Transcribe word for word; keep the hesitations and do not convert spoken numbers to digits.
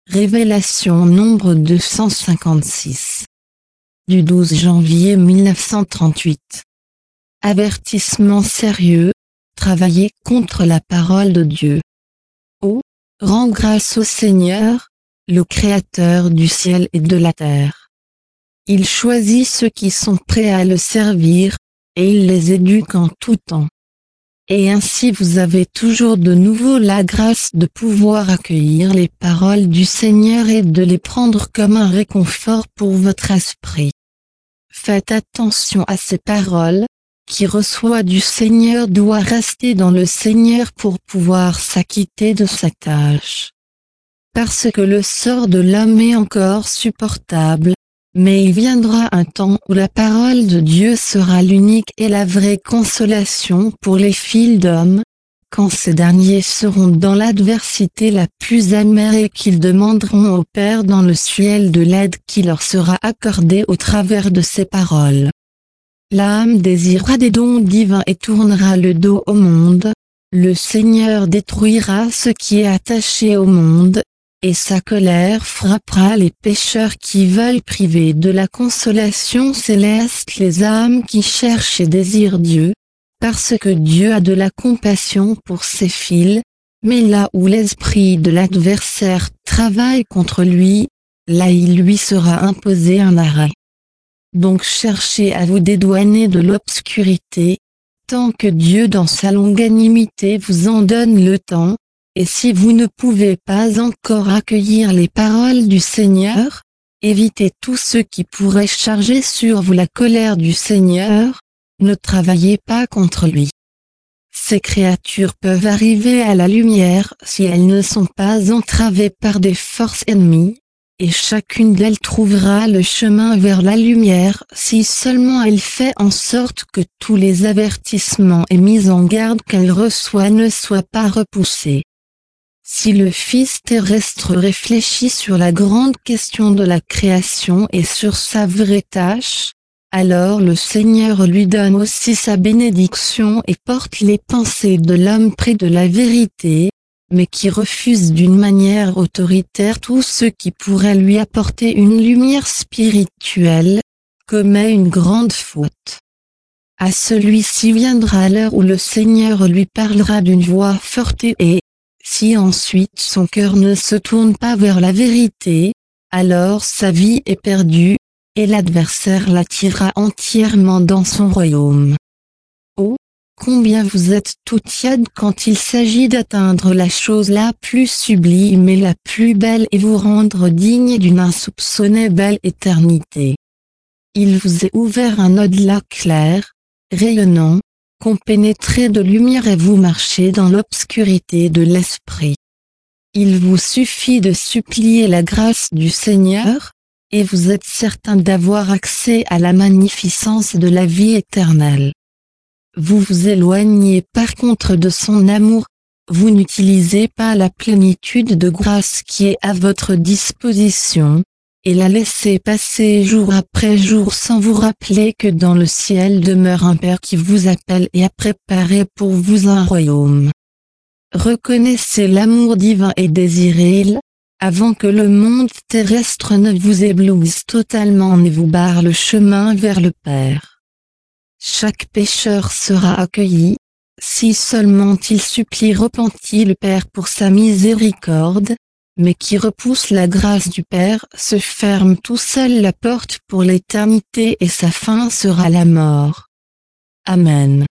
Révélation nombre deux cent cinquante-six. Du douze janvier mille neuf cent trente-huit. Avertissement sérieux, travailler contre la parole de Dieu. Oh, rends grâce au Seigneur, le Créateur du ciel et de la terre. Il choisit ceux qui sont prêts à le servir, et il les éduque en tout temps. Et ainsi vous avez toujours de nouveau la grâce de pouvoir accueillir les paroles du Seigneur et de les prendre comme un réconfort pour votre esprit. Faites attention à ces paroles, qui reçoit du Seigneur doit rester dans le Seigneur pour pouvoir s'acquitter de sa tâche. Parce que le sort de l'homme est encore supportable, mais il viendra un temps où la parole de Dieu sera l'unique et la vraie consolation pour les fils d'hommes, quand ces derniers seront dans l'adversité la plus amère et qu'ils demanderont au Père dans le ciel de l'aide qui leur sera accordée au travers de ces paroles. L'âme désirera des dons divins et tournera le dos au monde, le Seigneur détruira ce qui est attaché au monde, et sa colère frappera les pécheurs qui veulent priver de la consolation céleste les âmes qui cherchent et désirent Dieu, parce que Dieu a de la compassion pour ses fils, mais là où l'esprit de l'adversaire travaille contre lui, là il lui sera imposé un arrêt. Donc cherchez à vous dédouaner de l'obscurité, tant que Dieu dans sa longanimité vous en donne le temps. Et si vous ne pouvez pas encore accueillir les paroles du Seigneur, évitez tout ce qui pourrait charger sur vous la colère du Seigneur, ne travaillez pas contre lui. Ces créatures peuvent arriver à la lumière si elles ne sont pas entravées par des forces ennemies, et chacune d'elles trouvera le chemin vers la lumière si seulement elle fait en sorte que tous les avertissements et mises en garde qu'elle reçoit ne soient pas repoussés. Si le Fils terrestre réfléchit sur la grande question de la création et sur sa vraie tâche, alors le Seigneur lui donne aussi sa bénédiction et porte les pensées de l'homme près de la vérité, mais qui refuse d'une manière autoritaire tout ce qui pourrait lui apporter une lumière spirituelle, commet une grande faute. À celui-ci viendra l'heure où le Seigneur lui parlera d'une voix forte et, si ensuite son cœur ne se tourne pas vers la vérité, alors sa vie est perdue, et l'adversaire l'attirera entièrement dans son royaume. Oh, combien vous êtes tout tiède quand il s'agit d'atteindre la chose la plus sublime et la plus belle et vous rendre digne d'une insoupçonnée belle éternité. Il vous est ouvert un au-delà clair, rayonnant, compénétré de lumière et vous marchez dans l'obscurité de l'esprit. Il vous suffit de supplier la grâce du Seigneur, et vous êtes certain d'avoir accès à la magnificence de la vie éternelle. Vous vous éloignez par contre de son amour, vous n'utilisez pas la plénitude de grâce qui est à votre disposition, et la laissez passer jour après jour sans vous rappeler que dans le ciel demeure un Père qui vous appelle et a préparé pour vous un royaume. Reconnaissez l'amour divin et désirez-le, avant que le monde terrestre ne vous éblouisse totalement et vous barre le chemin vers le Père. Chaque pécheur sera accueilli, si seulement il supplie repentit le Père pour sa miséricorde, mais qui repousse la grâce du Père se ferme tout seul la porte pour l'éternité et sa fin sera la mort. Amen.